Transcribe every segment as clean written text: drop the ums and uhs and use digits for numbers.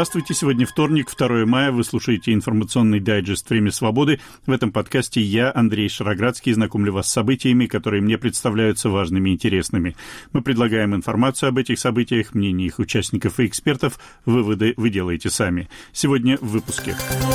Здравствуйте, сегодня вторник, 2 мая, вы слушаете информационный дайджест «Время свободы». В этом подкасте я, Андрей Шароградский, знакомлю вас с событиями, которые мне представляются важными и интересными. Мы предлагаем информацию об этих событиях, мнения их участников и экспертов. Выводы вы делаете сами. Сегодня в выпуске.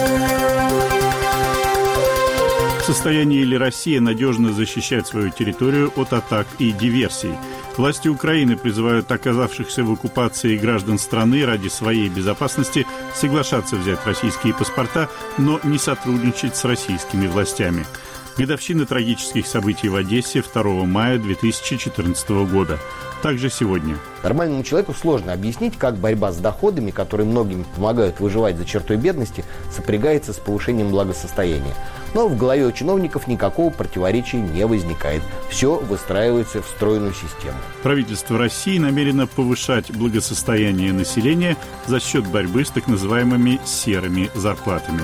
В состоянии ли Россия надежно защищать свою территорию от атак и диверсий? Власти Украины призывают оказавшихся в оккупации граждан страны ради своей безопасности соглашаться взять российские паспорта, но не сотрудничать с российскими властями. Годовщина трагических событий в Одессе 2 мая 2014 года. Также сегодня. Нормальному человеку сложно объяснить, как борьба с доходами, которые многим помогают выживать за чертой бедности, сопрягается с повышением благосостояния. Но в голове у чиновников никакого противоречия не возникает. Все выстраивается в стройную систему. Правительство России намерено повышать благосостояние населения за счет борьбы с так называемыми серыми зарплатами.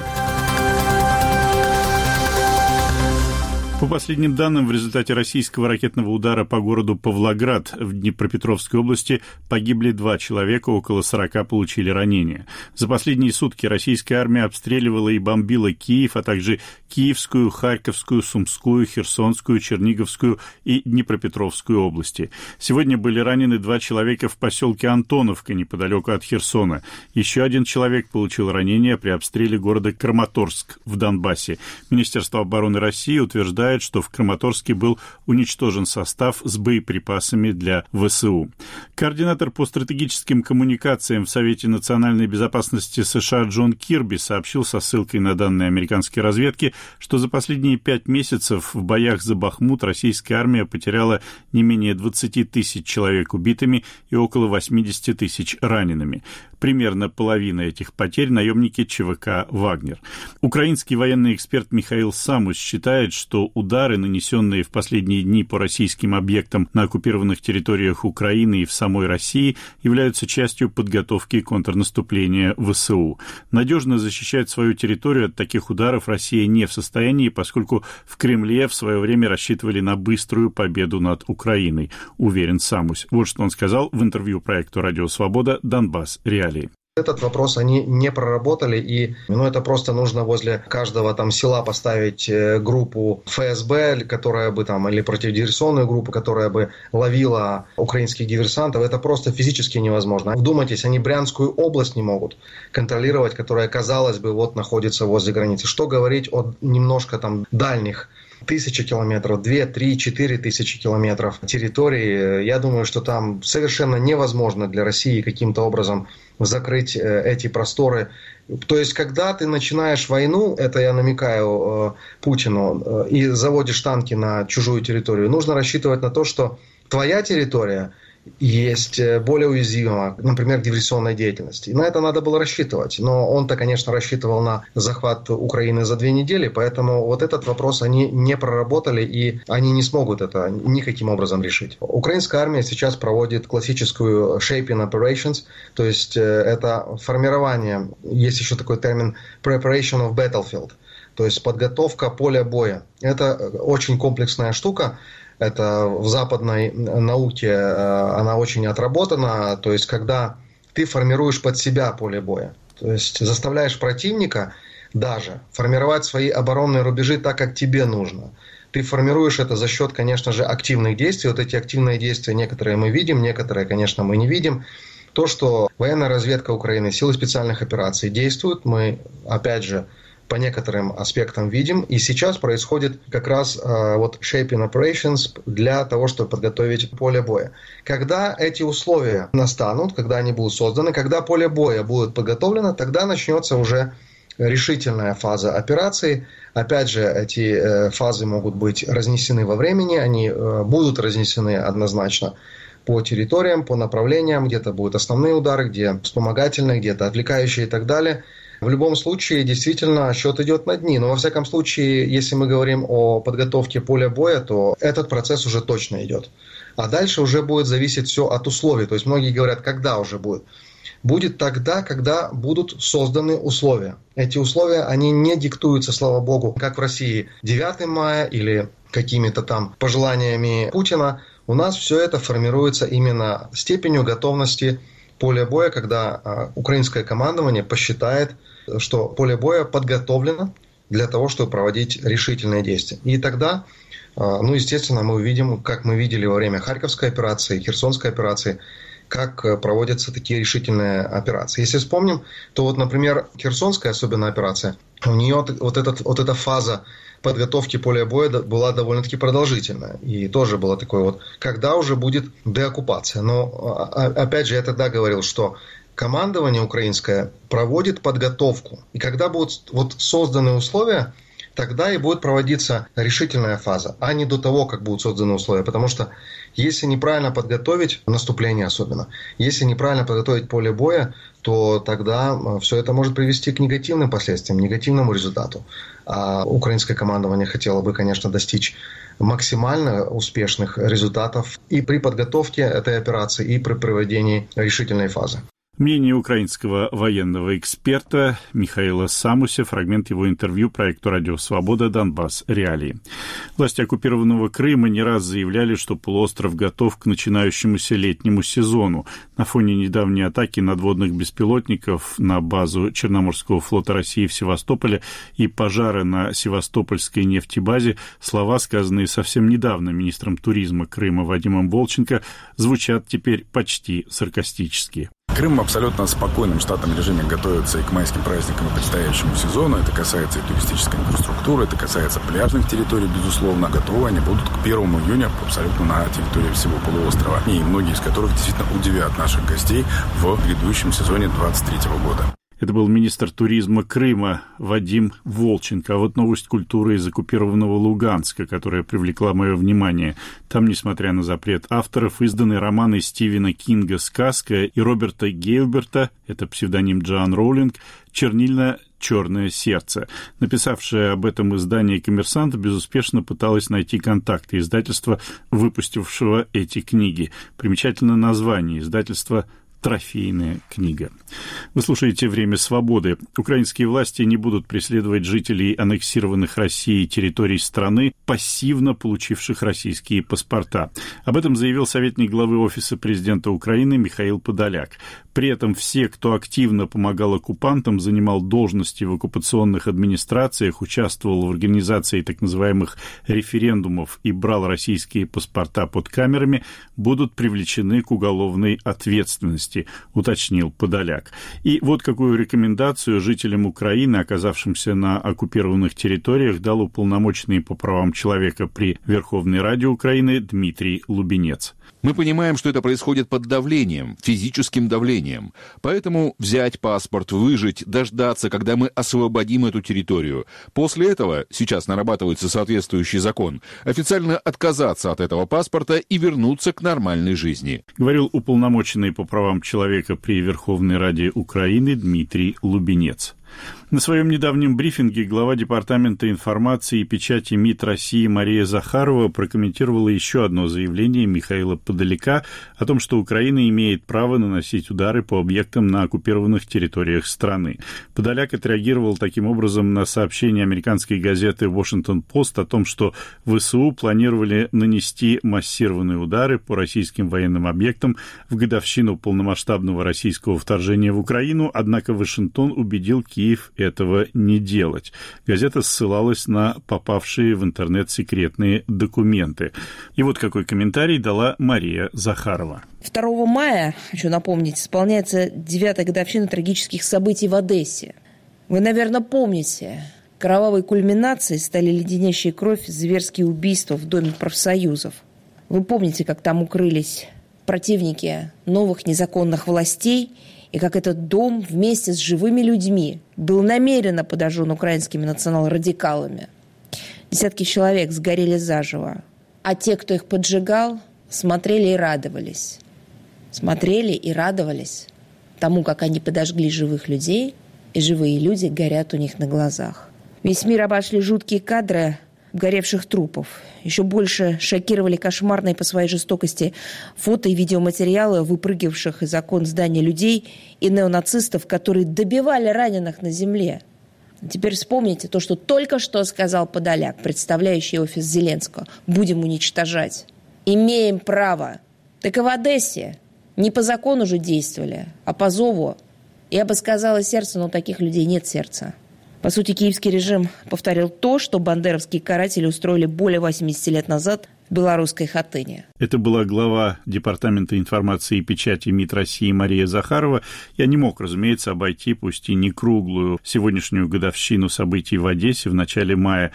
По последним данным, в результате российского ракетного удара по городу Павлоград в Днепропетровской области погибли 2 человека, около 40 получили ранения. За последние сутки российская армия обстреливала и бомбила Киев, а также Киевскую, Харьковскую, Сумскую, Херсонскую, Черниговскую и Днепропетровскую области. Сегодня были ранены 2 человека в поселке Антоновка, неподалеку от Херсона. Еще 1 человек получил ранения при обстреле города Краматорск в Донбассе. Министерство обороны России утверждает, что в Краматорске был уничтожен состав с боеприпасами для ВСУ. Координатор по стратегическим коммуникациям в Совете национальной безопасности США Джон Кирби сообщил со ссылкой на данные американской разведки, что за последние 5 месяцев в боях за Бахмут российская армия потеряла не менее 20 тысяч человек убитыми и около 80 тысяч ранеными. Примерно половина этих потерь – наемники ЧВК «Вагнер». Украинский военный эксперт Михаил Самус считает, что удары, нанесенные в последние дни по российским объектам на оккупированных территориях Украины и в самой России, являются частью подготовки контрнаступления ВСУ. Надежно защищать свою территорию от таких ударов Россия не в состоянии, поскольку в Кремле в свое время рассчитывали на быструю победу над Украиной, уверен Самус. Вот что он сказал в интервью проекту «Радио Свобода. Донбасс. Реалии». Этот вопрос они не проработали, и это просто нужно возле каждого села поставить группу ФСБ, которая бы или противодиверсионную группу, которая бы ловила украинских диверсантов. Это просто физически невозможно. Вдумайтесь, они Брянскую область не могут контролировать, которая, казалось бы, находится возле границы. Что говорить о немножко дальних 1000 километров, 2, 3, 4 тысячи километров территории. Я думаю, что там совершенно невозможно для России каким-то образом закрыть эти просторы. То есть, когда ты начинаешь войну, это я намекаю Путину, и заводишь танки на чужую территорию, нужно рассчитывать на то, что твоя территория есть более уязвима, например, к диверсионной деятельности. И на это надо было рассчитывать. Но он-то, конечно, рассчитывал на захват Украины за 2 недели, поэтому этот вопрос они не проработали, и они не смогут это никаким образом решить. Украинская армия сейчас проводит классическую shaping operations, то есть это формирование, есть еще такой термин preparation of battlefield, то есть подготовка поля боя. Это очень комплексная штука. Это в западной науке она очень отработана. То есть, когда ты формируешь под себя поле боя, то есть заставляешь противника даже формировать свои оборонные рубежи так, как тебе нужно. Ты формируешь это за счет, конечно же, активных действий. Эти активные действия некоторые мы видим, некоторые, конечно, мы не видим. То, что военная разведка Украины, силы специальных операций действуют, мы, опять же, по некоторым аспектам видим. И сейчас происходит как раз shaping operations для того, чтобы подготовить поле боя. Когда эти условия настанут, когда они будут созданы, когда поле боя будет подготовлено, тогда начнется уже решительная фаза операции. Опять же, эти фазы могут быть разнесены во времени, они будут разнесены однозначно по территориям, по направлениям, где-то будут основные удары, где вспомогательные, где-то отвлекающие и так далее. В любом случае, действительно, счет идет на дни. Но, во всяком случае, если мы говорим о подготовке поля боя, то этот процесс уже точно идет. А дальше уже будет зависеть все от условий. То есть, многие говорят, когда уже будет. Будет тогда, когда будут созданы условия. Эти условия, они не диктуются, слава богу, как в России 9 мая или какими-то там пожеланиями Путина. У нас все это формируется именно степенью готовности поле боя, когда украинское командование посчитает, что поле боя подготовлено для того, чтобы проводить решительные действия. И тогда, естественно, мы увидим, как мы видели во время Харьковской операции, Херсонской операции, как проводятся такие решительные операции. Если вспомним, то вот, например, Херсонская особенно операция, у нее вот эта фаза подготовки поля боя была довольно-таки продолжительная. И тоже было такое вот, когда уже будет деоккупация. Но, опять же, я тогда говорил, что командование украинское проводит подготовку. И когда будут вот созданы условия, тогда и будет проводиться решительная фаза, а не до того, как будут созданы условия. Потому что если неправильно подготовить, наступление особенно, если неправильно подготовить поле боя, то тогда все это может привести к негативным последствиям, негативному результату. А украинское командование хотело бы, конечно, достичь максимально успешных результатов и при подготовке этой операции, и при проведении решительной фазы. Мнение украинского военного эксперта Михаила Самуся, фрагмент его интервью проекту «Радио Свобода. Донбасс. Реалии». Власти оккупированного Крыма не раз заявляли, что полуостров готов к начинающемуся летнему сезону. На фоне недавней атаки надводных беспилотников на базу Черноморского флота России в Севастополе и пожара на Севастопольской нефтебазе слова, сказанные совсем недавно министром туризма Крыма Вадимом Волченко, звучат теперь почти саркастически. Крым в абсолютно спокойном штатном режиме готовится и к майским праздникам, и предстоящему сезону. Это касается и туристической инфраструктуры, это касается пляжных территорий, безусловно. Готовы они будут к 1 июня абсолютно на территории всего полуострова. И многие из которых действительно удивят наших гостей в грядущем сезоне 2023 года. Это был министр туризма Крыма Вадим Волченко. А вот новость культуры из оккупированного Луганска, которая привлекла мое внимание. Там, несмотря на запрет авторов, изданы романы Стивена Кинга «Сказка» и Роберта Гейлберта, это псевдоним Джоан Роулинг, «Чернильно-черное сердце». Написавшее об этом издание «Коммерсант» безуспешно пыталась найти контакты издательства, выпустившего эти книги. Примечательно название издательства «Трофейная книга». Вы слушаете «Время свободы». Украинские власти не будут преследовать жителей аннексированных Россией территорий страны, пассивно получивших российские паспорта. Об этом заявил советник главы Офиса президента Украины Михаил Подоляк. При этом все, кто активно помогал оккупантам, занимал должности в оккупационных администрациях, участвовал в организации так называемых референдумов и брал российские паспорта под камерами, будут привлечены к уголовной ответственности, уточнил Подоляк. И вот какую рекомендацию жителям Украины, оказавшимся на оккупированных территориях, дал уполномоченный по правам человека при Верховной Раде Украины Дмитрий Лубенец. Мы понимаем, что это происходит под давлением, физическим давлением. Поэтому взять паспорт, выжить, дождаться, когда мы освободим эту территорию. После этого, сейчас нарабатывается соответствующий закон, официально отказаться от этого паспорта и вернуться к нормальной жизни. Говорил уполномоченный по правам человека при Верховной Раде Украины Дмитрий Лубенец. На своем недавнем брифинге глава Департамента информации и печати МИД России Мария Захарова прокомментировала еще одно заявление Михаила Подоляка о том, что Украина имеет право наносить удары по объектам на оккупированных территориях страны. Подоляк отреагировал таким образом на сообщение американской газеты «Вашингтон-Пост» о том, что ВСУ планировали нанести массированные удары по российским военным объектам в годовщину полномасштабного российского вторжения в Украину, однако Вашингтон убедил Киев этого не делать. Газета ссылалась на попавшие в интернет секретные документы. И вот какой комментарий дала Мария Захарова. 2 мая, хочу напомнить, исполняется 9-я годовщина трагических событий в Одессе. Вы, наверное, помните, кровавой кульминацией стали леденящие кровь зверские убийства в Доме профсоюзов. Вы помните, как там укрылись противники новых незаконных властей, и как этот дом вместе с живыми людьми был намеренно подожжен украинскими национал-радикалами. Десятки человек сгорели заживо, а те, кто их поджигал, смотрели и радовались. Смотрели и радовались тому, как они подожгли живых людей, и живые люди горят у них на глазах. Весь мир обошли жуткие кадры горевших трупов. Еще больше шокировали кошмарные по своей жестокости фото и видеоматериалы выпрыгивавших из окон здания людей и неонацистов, которые добивали раненых на земле. Теперь вспомните то, что только что сказал Подоляк, представляющий офис Зеленского. Будем уничтожать. Имеем право. Так и в Одессе Не по закону же действовали, а по зову. Я бы сказала сердце, но у таких людей нет сердца. По сути, киевский режим повторил то, что бандеровские каратели устроили более 80 лет назад в белорусской Хатыне. Это была глава Департамента информации и печати МИД России Мария Захарова. Я не мог, разумеется, обойти, пусть и не круглую, сегодняшнюю годовщину событий в Одессе в начале мая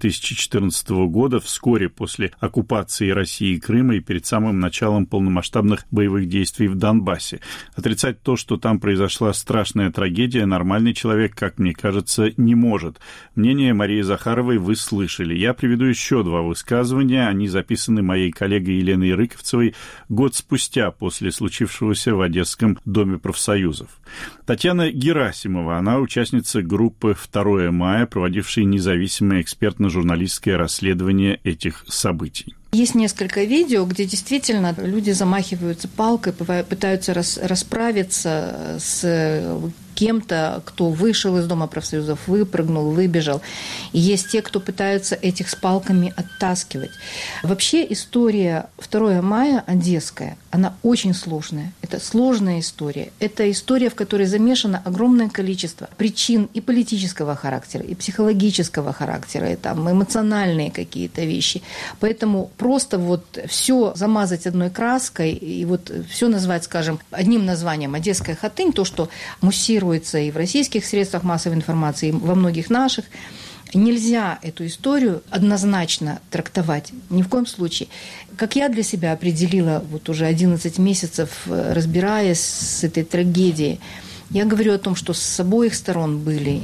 2014 года, вскоре после оккупации России Крыма и перед самым началом полномасштабных боевых действий в Донбассе. Отрицать то, что там произошла страшная трагедия, нормальный человек, как мне кажется, не может. Мнение Марии Захаровой вы слышали. Я приведу еще два высказывания. Они записаны моей коллегой Еленой Рыковцевой год спустя после случившегося в Одесском доме профсоюзов. Татьяна Герасимова, она участница группы «2 мая», проводившей независимое экспертно-журналистское расследование этих событий. Есть несколько видео, где действительно люди замахиваются палкой, пытаются расправиться с кем-то, кто вышел из Дома профсоюзов, выпрыгнул, выбежал. И есть те, кто пытаются этих с палками оттаскивать. Вообще история 2 мая одесская, она очень сложная. Это сложная история. Это история, в которой замешано огромное количество причин и политического характера, и психологического характера, и там эмоциональные какие-то вещи. Поэтому просто вот все замазать одной краской и вот все назвать, скажем, одним названием «Одесская Хатынь», то, что муссируется и в российских средствах массовой информации, и во многих наших, нельзя эту историю однозначно трактовать, ни в коем случае. Как я для себя определила, вот уже 11 месяцев разбираясь с этой трагедией, я говорю о том, что с обоих сторон были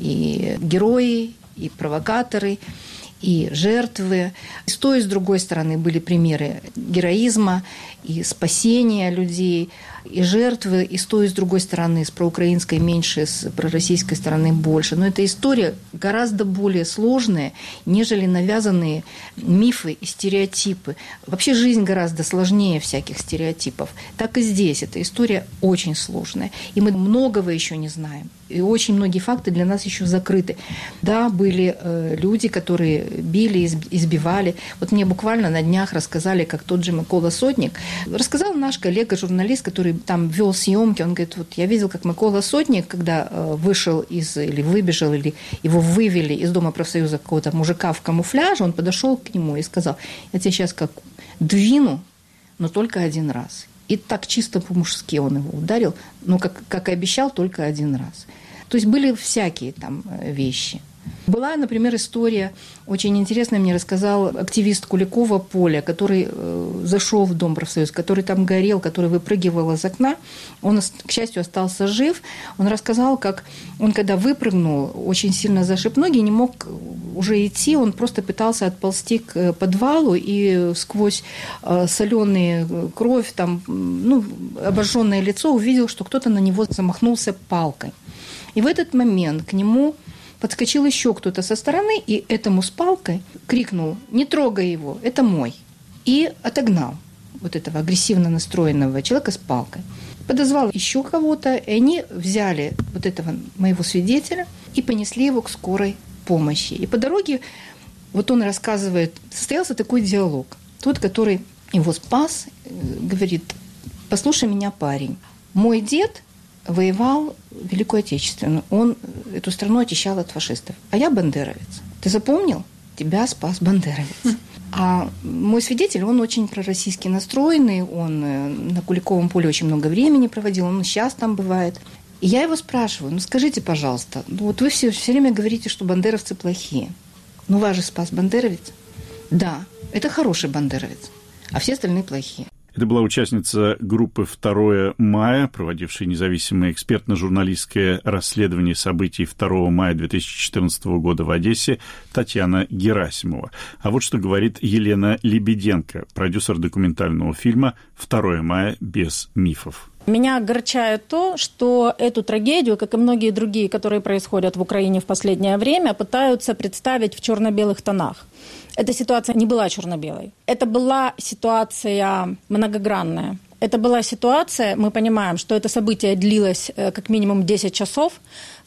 и герои, и провокаторы, и жертвы. И с той, и с другой стороны были примеры героизма и спасения людей, и жертвы, и с той, и с другой стороны, с проукраинской меньше, с пророссийской стороны больше. Но эта история гораздо более сложная, нежели навязанные мифы и стереотипы. Вообще жизнь гораздо сложнее всяких стереотипов. Так и здесь эта история очень сложная. И мы многого еще не знаем. И очень многие факты для нас еще закрыты. Да, были люди, которые били, избивали. Вот мне буквально на днях рассказали, как тот же Микола Сотник. Рассказал наш коллега-журналист, который там вел съемки. Он говорит, вот я видел, как Микола Сотник, когда вышел или выбежал, или его вывели из Дома профсоюза какого-то мужика в камуфляже, он подошел к нему и сказал, я тебя сейчас как двину, но только один раз. И так чисто по-мужски он его ударил, но, как и обещал, только один раз. То есть были всякие там вещи. Была, например, история, очень интересная, мне рассказал активист Куликова Поля, который зашел в Дом профсоюза, который там горел, который выпрыгивал из окна. Он, к счастью, остался жив. Он рассказал, как он, когда выпрыгнул, очень сильно зашиб ноги, не мог уже идти, он просто пытался отползти к подвалу и сквозь соленую кровь, там, обожженное лицо, увидел, что кто-то на него замахнулся палкой. И в этот момент к нему подскочил еще кто-то со стороны, и этому с палкой крикнул, не трогай его, это мой. И отогнал вот этого агрессивно настроенного человека с палкой. Подозвал еще кого-то, и они взяли вот этого моего свидетеля и понесли его к скорой помощи. И по дороге, вот он рассказывает, состоялся такой диалог. Тот, который его спас, говорит, послушай меня, парень, мой дед воевал в Великую Отечественную. Он эту страну очищал от фашистов. А я бандеровец. Ты запомнил? Тебя спас бандеровец. А мой свидетель, он очень пророссийски настроенный, он на Куликовом поле очень много времени проводил, он сейчас там бывает. И я его спрашиваю, скажите, пожалуйста, вот вы все время говорите, что бандеровцы плохие. Вас же спас бандеровец? Да, это хороший бандеровец, а все остальные плохие. Это была участница группы «2 мая», проводившей независимое экспертно-журналистское расследование событий 2 мая 2014 года в Одессе Татьяна Герасимова. А вот что говорит Елена Лебеденко, продюсер документального фильма «2 мая без мифов». Меня огорчает то, что эту трагедию, как и многие другие, которые происходят в Украине в последнее время, пытаются представить в черно-белых тонах. Эта ситуация не была черно-белой. Это была ситуация многогранная. Это была ситуация, мы понимаем, что это событие длилось как минимум 10 часов,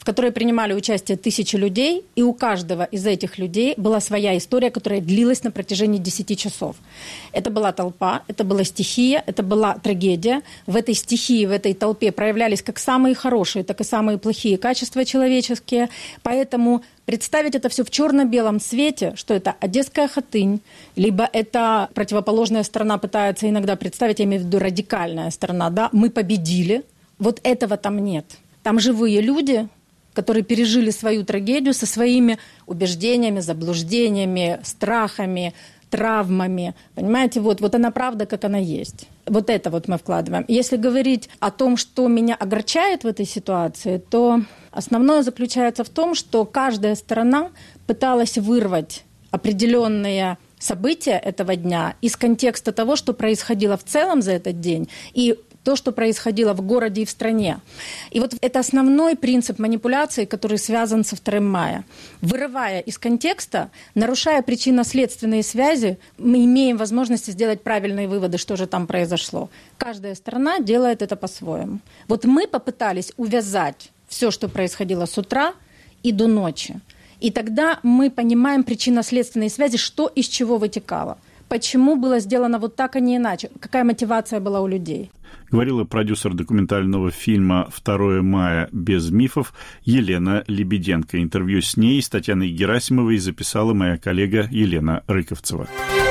в которой принимали участие тысячи людей, и у каждого из этих людей была своя история, которая длилась на протяжении 10 часов. Это была толпа, это была стихия, это была трагедия. В этой стихии, в этой толпе проявлялись как самые хорошие, так и самые плохие качества человеческие. Поэтому представить это все в черно-белом цвете, что это Одесская Хатынь, либо это противоположная сторона пытается иногда представить, я имею в виду радикальная сторона, да, мы победили. Вот этого там нет. Там живые люди, которые пережили свою трагедию со своими убеждениями, заблуждениями, страхами, травмами. Понимаете, вот она правда, как она есть. Вот это вот мы вкладываем. Если говорить о том, что меня огорчает в этой ситуации, то основное заключается в том, что каждая сторона пыталась вырвать определенные события этого дня из контекста того, что происходило в целом за этот день, и то, что происходило в городе и в стране. И вот это основной принцип манипуляции, который связан со 2 мая. Вырывая из контекста, нарушая причинно-следственные связи, мы имеем возможность сделать правильные выводы, что же там произошло. Каждая сторона делает это по-своему. Вот мы попытались увязать все, что происходило с утра и до ночи. И тогда мы понимаем причинно-следственные связи, что из чего вытекало. Почему было сделано вот так, а не иначе? Какая мотивация была у людей? Говорила продюсер документального фильма «2 мая. Без мифов» Елена Лебеденко. Интервью с ней с Татьяной Герасимовой записала моя коллега Елена Рыковцева.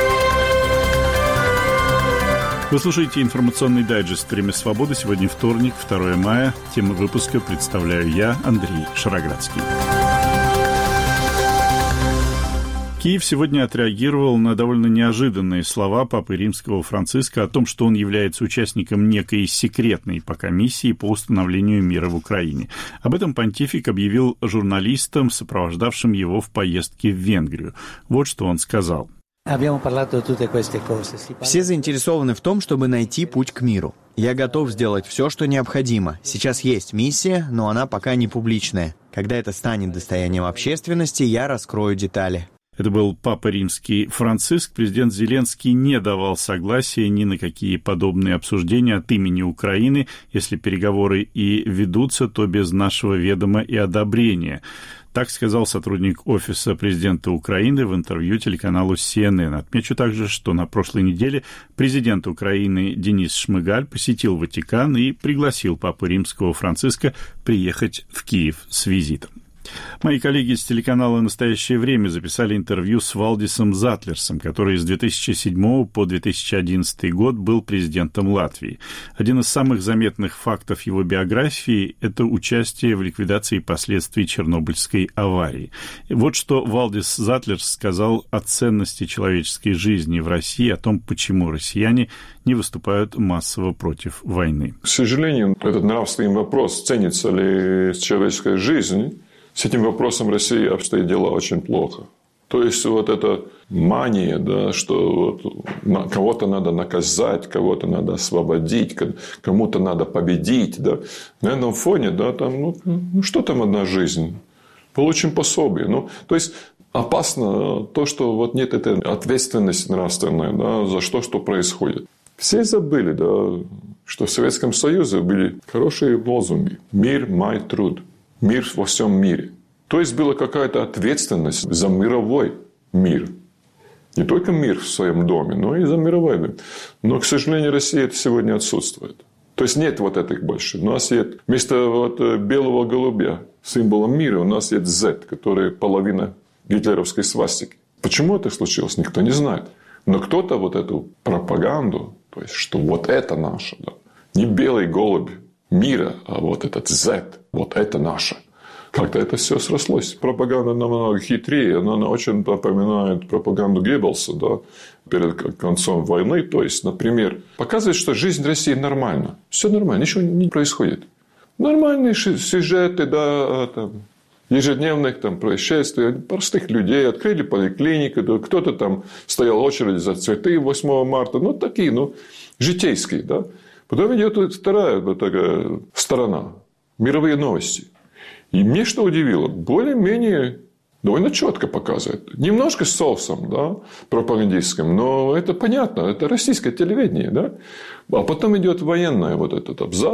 Вы слушаете информационный дайджест «Время свободы». Сегодня вторник, 2 мая. Тему выпуска представляю я, Андрей Шароградский. Киев сегодня отреагировал на довольно неожиданные слова Папы Римского Франциска о том, что он является участником некой секретной пока миссии по установлению мира в Украине. Об этом понтифик объявил журналистам, сопровождавшим его в поездке в Венгрию. Вот что он сказал. Все заинтересованы в том, чтобы найти путь к миру. Я готов сделать все, что необходимо. Сейчас есть миссия, но она пока не публичная. Когда это станет достоянием общественности, я раскрою детали. Это был Папа Римский Франциск. Президент Зеленский не давал согласия ни на какие подобные обсуждения от имени Украины. Если переговоры и ведутся, то без нашего ведома и одобрения. Так сказал сотрудник Офиса президента Украины в интервью телеканалу CNN. Отмечу также, что на прошлой неделе президент Украины Денис Шмыгаль посетил Ватикан и пригласил Папу Римского Франциска приехать в Киев с визитом. Мои коллеги с телеканала «Настоящее время» записали интервью с Валдисом Затлерсом, который с 2007 по 2011 год был президентом Латвии. Один из самых заметных фактов его биографии – это участие в ликвидации последствий Чернобыльской аварии. И вот что Валдис Затлерс сказал о ценности человеческой жизни в России, о том, почему россияне не выступают массово против войны. К сожалению, этот нравственный вопрос, ценится ли человеческая жизнь, с этим вопросом России обстоят дела очень плохо. То есть, вот эта мания, да, что вот кого-то надо наказать, кого-то надо освободить, кому-то надо победить. Да. На этом фоне, да, там, что там одна жизнь? Получим пособие. То есть, опасно то, что вот нет этой ответственности нравственной, да, за что происходит. Все забыли, да, что в Советском Союзе были хорошие лозунги. Мир, май, труд. Мир во всем мире. То есть, была какая-то ответственность за мировой мир. Не только мир в своем доме, но и за мировой мир. Но, к сожалению, Россия это сегодня отсутствует. То есть, нет вот этих больше. У нас есть вместо белого голубя, символом мира, у нас есть Z, который половина гитлеровской свастики. Почему это случилось, никто не знает. Но кто-то вот эту пропаганду, то есть, что вот это наше, да, не белый голубь мира, а вот этот Z, вот это наше. Как-то это все срослось. Пропаганда намного хитрее. Она очень напоминает пропаганду Геббельса, да, перед концом войны. То есть, например, показывает, что жизнь России нормальна. Все нормально, ничего не происходит. Нормальные сюжеты, да, там, ежедневных там, происшествий, простых людей. Открыли поликлинику, да, кто-то там стоял в очереди за цветы 8 марта. Такие, житейские, да. Потом идет вторая такая сторона. Мировые новости. И мне что удивило, более-менее довольно четко показывает. Немножко с соусом, да, пропагандистским, но это понятно, это российское телевидение, да. А потом идет военный вот этот абзац,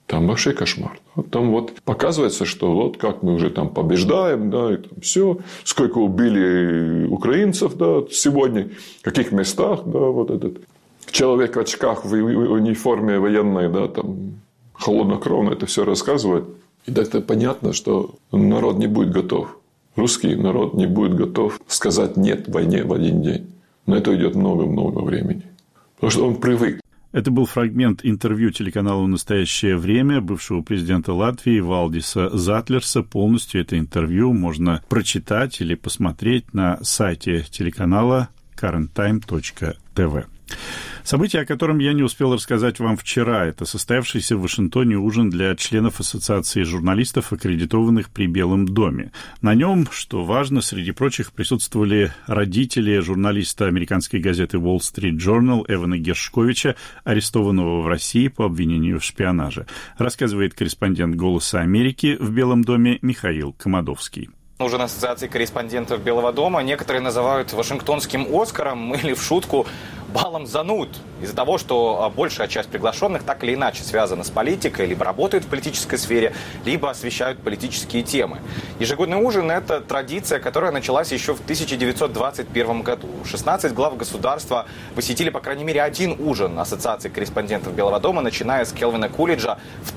Там вообще кошмар. Там вот показывается, что вот как мы уже там побеждаем, да, и там все. Сколько убили украинцев, да, сегодня, в каких местах, да, вот этот человек в очках в униформе военной, да, там холоднокровно это все рассказывает. И это понятно, что народ не будет готов. Русский народ не будет готов сказать «нет» войне в один день. Но это идет много-много времени. Потому что он привык. Это был фрагмент интервью телеканалу «Настоящее время» бывшего президента Латвии Валдиса Затлерса. Полностью это интервью можно прочитать или посмотреть на сайте телеканала currenttime.tv. Событие, о котором я не успел рассказать вам вчера, это состоявшийся в Вашингтоне ужин для членов Ассоциации журналистов, аккредитованных при Белом доме. На нем, что важно, среди прочих присутствовали родители журналиста американской газеты Wall Street Journal Эвана Гершковича, арестованного в России по обвинению в шпионаже. Рассказывает корреспондент «Голоса Америки» в Белом доме Михаил Комадовский. Ужин Ассоциации корреспондентов Белого дома некоторые называют Вашингтонским Оскаром или в шутку балом зануд из-за того, что большая часть приглашенных так или иначе связана с политикой, либо работают в политической сфере, либо освещают политические темы. Ежегодный ужин – это традиция, которая началась еще в 1921 году. 16 глав государства посетили, по крайней мере, один ужин Ассоциации корреспондентов Белого дома, начиная с Келвина Кулиджа в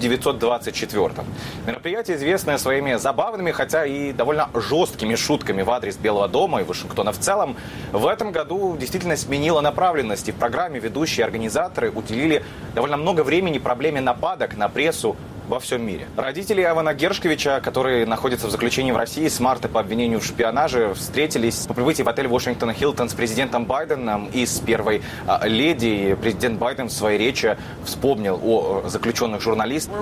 1924. Мероприятие, известное своими забавными, хотя и довольно жесткими шутками в адрес Белого дома и Вашингтона в целом, в этом году действительно сменило направленность. И в программе ведущие организаторы уделили довольно много времени проблеме нападок на прессу во всем мире. Родители Эвана Гершковича, которые находятся в заключении в России с марта по обвинению в шпионаже, встретились по прибытии в отель Вашингтон Хилтон с президентом Байденом и с первой леди. Президент Байден в своей речи вспомнил о заключенных журналистах.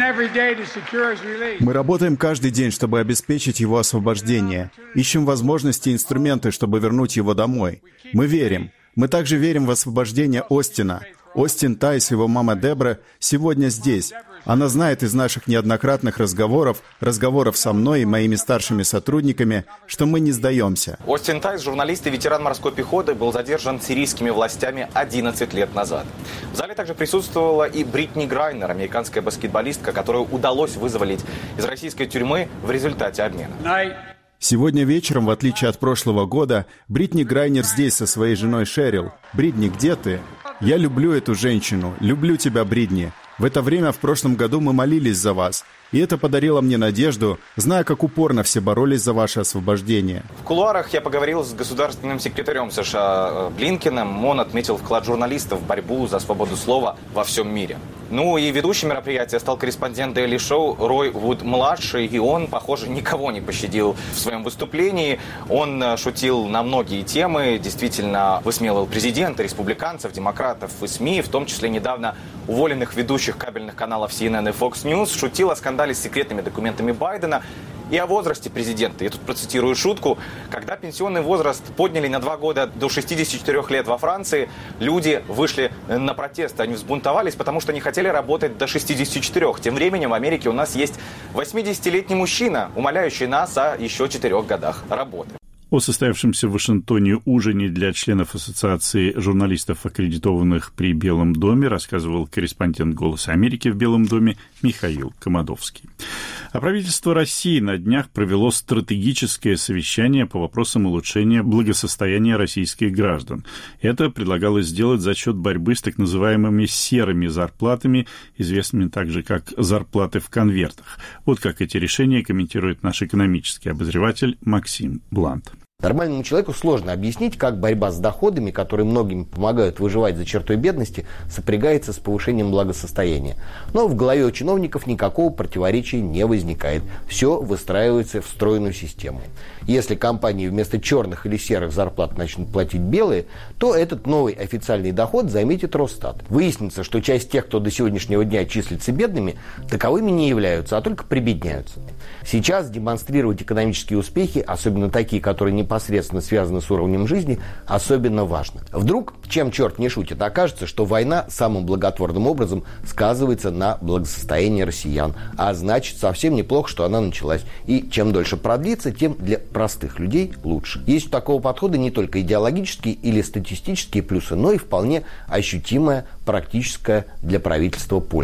Мы работаем каждый день, чтобы обеспечить его освобождение. Ищем возможности и инструменты, чтобы вернуть его домой. Мы верим. Мы также верим в освобождение Остина. Остин Тайс и его мама Дебра сегодня здесь. Она знает из наших неоднократных разговоров со мной и моими старшими сотрудниками, что мы не сдаемся. Остин Тайс, журналист и ветеран морской пехоты, был задержан сирийскими властями 11 лет назад. В зале также присутствовала и Бритни Грайнер, американская баскетболистка, которую удалось вызволить из российской тюрьмы в результате обмена. Сегодня вечером, в отличие от прошлого года, Бритни Грайнер здесь со своей женой Шерил. Бритни, где ты? Я люблю эту женщину. Люблю тебя, Бритни. В это время в прошлом году мы молились за вас. И это подарило мне надежду, зная, как упорно все боролись за ваше освобождение. В кулуарах я поговорил с государственным секретарем США Блинкеном. Он отметил вклад журналистов в борьбу за свободу слова во всем мире. Ну и ведущим мероприятия стал корреспондент Daily Show Рой Вуд-младший. И он, похоже, никого не пощадил в своем выступлении. Он шутил на многие темы. Действительно высмеивал президента, республиканцев, демократов и СМИ, в том числе недавно уволенных ведущих кабельных каналов CNN и Fox News. Шутил о скандале с секретными документами Байдена и о возрасте президента. Я тут процитирую шутку. Когда пенсионный возраст подняли на 2 года до 64 лет во Франции, люди вышли на протесты. Они взбунтовались, потому что не хотели работать до 64. Тем временем в Америке у нас есть 80-летний мужчина, умоляющий нас о еще 4 годах работы. О состоявшемся в Вашингтоне ужине для членов Ассоциации журналистов, аккредитованных при Белом доме, рассказывал корреспондент «Голоса Америки» в Белом доме Михаил Комадовский. А правительство России на днях провело стратегическое совещание по вопросам улучшения благосостояния российских граждан. Это предлагалось сделать за счет борьбы с так называемыми серыми зарплатами, известными также как зарплаты в конвертах. Вот как эти решения комментирует наш экономический обозреватель Максим Блант. Нормальному человеку сложно объяснить, как борьба с доходами, которые многим помогают выживать за чертой бедности, сопрягается с повышением благосостояния. Но в голове у чиновников никакого противоречия не возникает. Все выстраивается в стройную систему. Если компании вместо черных или серых зарплат начнут платить белые, то этот новый официальный доход заметит Росстат. Выяснится, что часть тех, кто до сегодняшнего дня числится бедными, таковыми не являются, а только прибедняются. Сейчас демонстрировать экономические успехи, особенно такие, которые непосредственно связаны с уровнем жизни, особенно важно. Вдруг, чем черт не шутит, окажется, что война самым благотворным образом сказывается на благосостоянии россиян. А значит, совсем неплохо, что она началась. И чем дольше продлится, тем для простых людей лучше. Есть у такого подхода не только идеологические или статистические плюсы, но и вполне ощутимая практическая для правительства польза.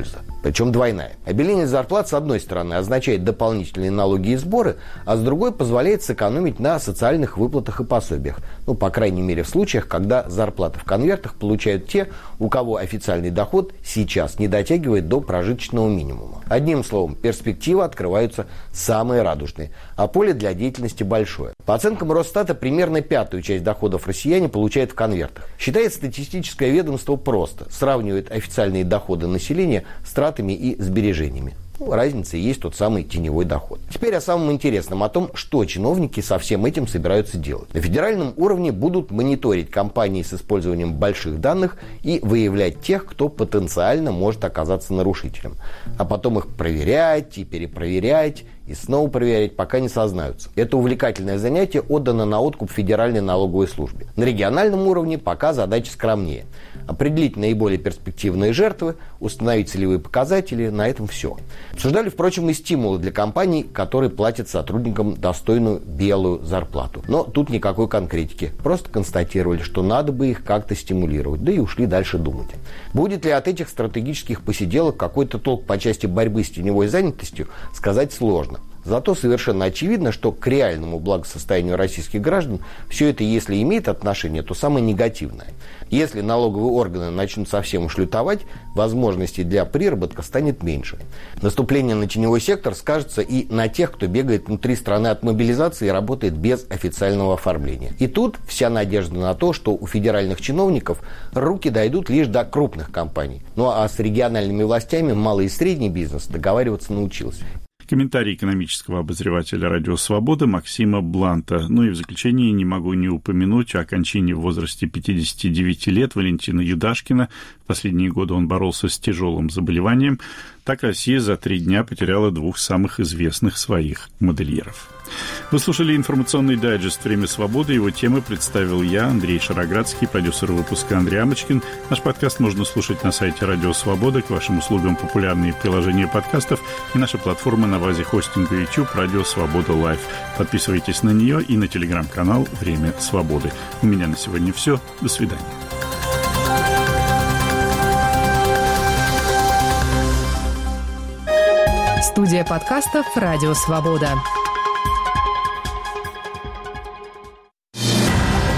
Причем двойная. Обеление зарплат, с одной стороны, означает дополнительные налоги и сборы, а с другой позволяет сэкономить на социальных выплатах и пособиях. По крайней мере, в случаях, когда зарплаты в конвертах получают те, у кого официальный доход сейчас не дотягивает до прожиточного минимума. Одним словом, перспективы открываются самые радужные, а поле для деятельности большое. По оценкам Росстата, примерно 1/5 часть доходов россияне получают в конвертах. Считает статистическое ведомство просто. Сравнивает официальные доходы населения с тратами и сбережениями. Разница и есть тот самый теневой доход. Теперь о самом интересном, о том, что чиновники со всем этим собираются делать. На федеральном уровне будут мониторить компании с использованием больших данных и выявлять тех, кто потенциально может оказаться нарушителем. А потом их проверять и перепроверять, и снова проверять, пока не сознаются. Это увлекательное занятие отдано на откуп Федеральной налоговой службе. На региональном уровне пока задача скромнее. Определить наиболее перспективные жертвы, установить целевые показатели, на этом все. Обсуждали, впрочем, и стимулы для компаний, которые платят сотрудникам достойную белую зарплату. Но тут никакой конкретики. Просто констатировали, что надо бы их как-то стимулировать, да и ушли дальше думать. Будет ли от этих стратегических посиделок какой-то толк по части борьбы с теневой занятостью, сказать сложно. Зато совершенно очевидно, что к реальному благосостоянию российских граждан все это, если имеет отношение, то самое негативное. Если налоговые органы начнут совсем уж лютовать, возможностей для приработка станет меньше. Наступление на теневой сектор скажется и на тех, кто бегает внутри страны от мобилизации и работает без официального оформления. И тут вся надежда на то, что у федеральных чиновников руки дойдут лишь до крупных компаний. Ну а с региональными властями малый и средний бизнес договариваться научился. Комментарий экономического обозревателя «Радио Свобода» Максима Бланта. И в заключение не могу не упомянуть о кончине в возрасте 59 лет Валентина Юдашкина. В последние годы он боролся с тяжелым заболеванием. Так Россия за 3 дня потеряла 2 самых известных своих модельеров. Вы слушали информационный дайджест «Время свободы». Его темы представил я, Андрей Шароградский, продюсер выпуска Андрей Амочкин. Наш подкаст можно слушать на сайте «Радио Свобода». К вашим услугам популярные приложения подкастов и наша платформа на базе хостинга YouTube «Радио Свобода Лайв». Подписывайтесь на нее и на телеграм-канал «Время свободы». У меня на сегодня все. До свидания. Студия подкастов «Радио Свобода».